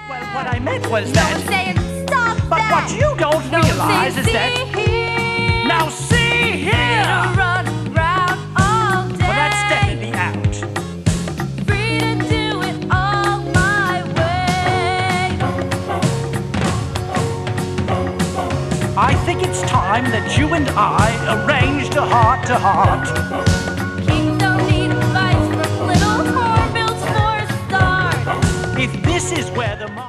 Well, what I meant was No that... one's saying stop But that. what you don't No realize one's is saying that... see here. Now see here! Run around all day. Well, that's definitely out. Free to do it all my way. I think it's time that you and I arranged a heart-to-heart. Kings don't need advice from little hornbills for a start. If this is where the...